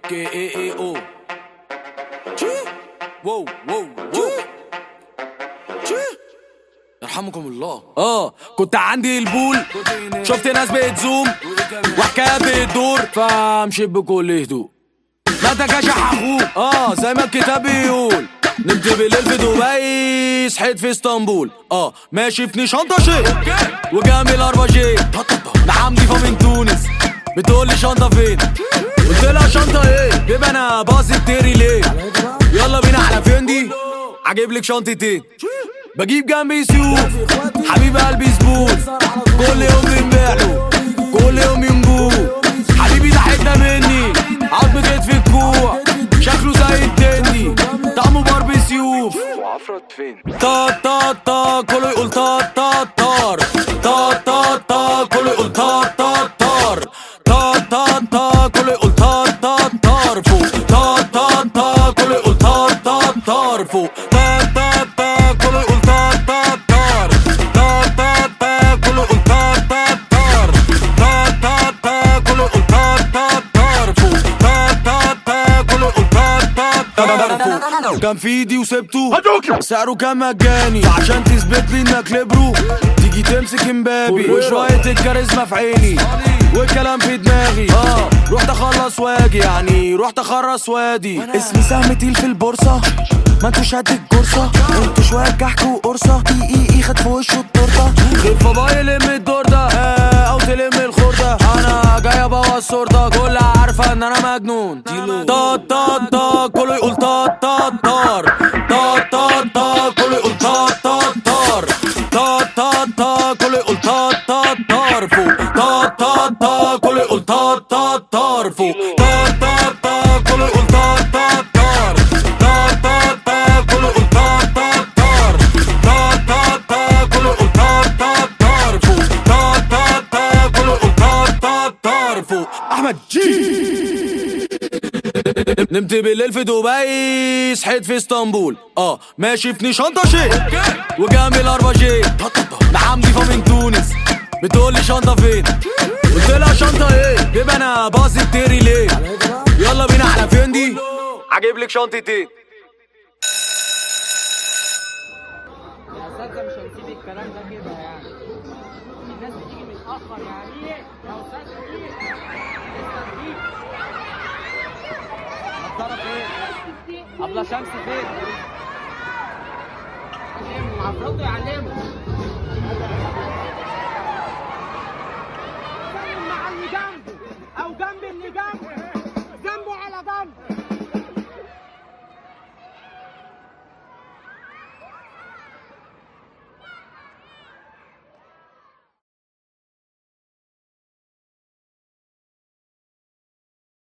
KAAO. واو واو واو يرحمكم الله. كنت عندي البول، شفت ناس بتزوم وحكاية بتدور، فمشيت بكل هدوء. ما تكشح اخوك زي ما الكتاب بيقول. نمت بالليل في دبي، صحيت في اسطنبول. ماشي في شنطة شيك وجنبي الارباجيه. نعم ضيفة من تونس بتقولي شنطة فين؟ قلت لها شنطة ايه؟ جيب انا باصي تيري ليه؟ يلا بينا على فين دي؟ عجيب لك شنطتين، بجيب جنبي سيوف، حبيب قلبي زبون، كل يوم بنبيعله كل يوم ينجوه. حبيبي ده حتة مني، عظم كتف الكوع، شكله زي التندي، طعمه باربي سيوف. وعفرت فين؟ تا تا تا كله يقول تا تا تار، تا تا تا كله يقول تا تا تار، تا تا تا كله يقول تا تا تار فوق، تا تا تا كله يقول تا تا تار فوق، تا تا تا كله يقول تا تا تار، تا تا تا كله يقول تا تا تار، تا تا تا كله يقول تا تا تار فوق، تا تا تا كله يقول تا تا تار فوق. كان في ايدي وسبته، سعره كان مجاني، عشان تثبت لي انك ليبرو تيجي تمسك امبابي وشوية الكاريزما في عيني والكلام في دماغي. رحت اخلص واجي، يعني رحت اخرس وادي. اسمي سهم تقيل في البورصة، ما انتوش قد الجرصة، انتوا شوية كحك وقرصة. اي خد في وشه التورتة، غير فضاي يلم الدور ده او تلم الخردة. انا جاي ابوظ صورتك، كلها عارفة ان انا مجنون. تا تا تا كله يقول تا تا تار، تا تا تا كله يقول تا تا تار، تا تا تا كله يقول تا تا تار فوق، تا تا تا كله يقول تا تا تار فوق، تا تا تا كله يقول تا تا تار، تا تا تا كله يقول تا تا تار، تا تا تا كله يقول تا تا تار فوق، تا تا تا كله يقول تا تا تار فوق. احمد جي. نمت بالليل في دبي، صحيت في اسطنبول. ماشي في شنطة شيك وجنبي الارباجيه. نعم ضيفة من تونس بتقولي شنطة فين؟ قلت لها شنطة ايه؟ جيب انا باصي تيري ليه؟ يلا بينا على فين دي؟ عجيب لك شنطتين. يا أستاذة مش هنسيب الكلام ده كده، يعني الناس بتيجي متأخر. يعني ايه يا أستاذة دي؟ نضارة فين؟ أبلة شمس فين؟ علموا عفروتو يعلموا. سلم مع اللي جنبه.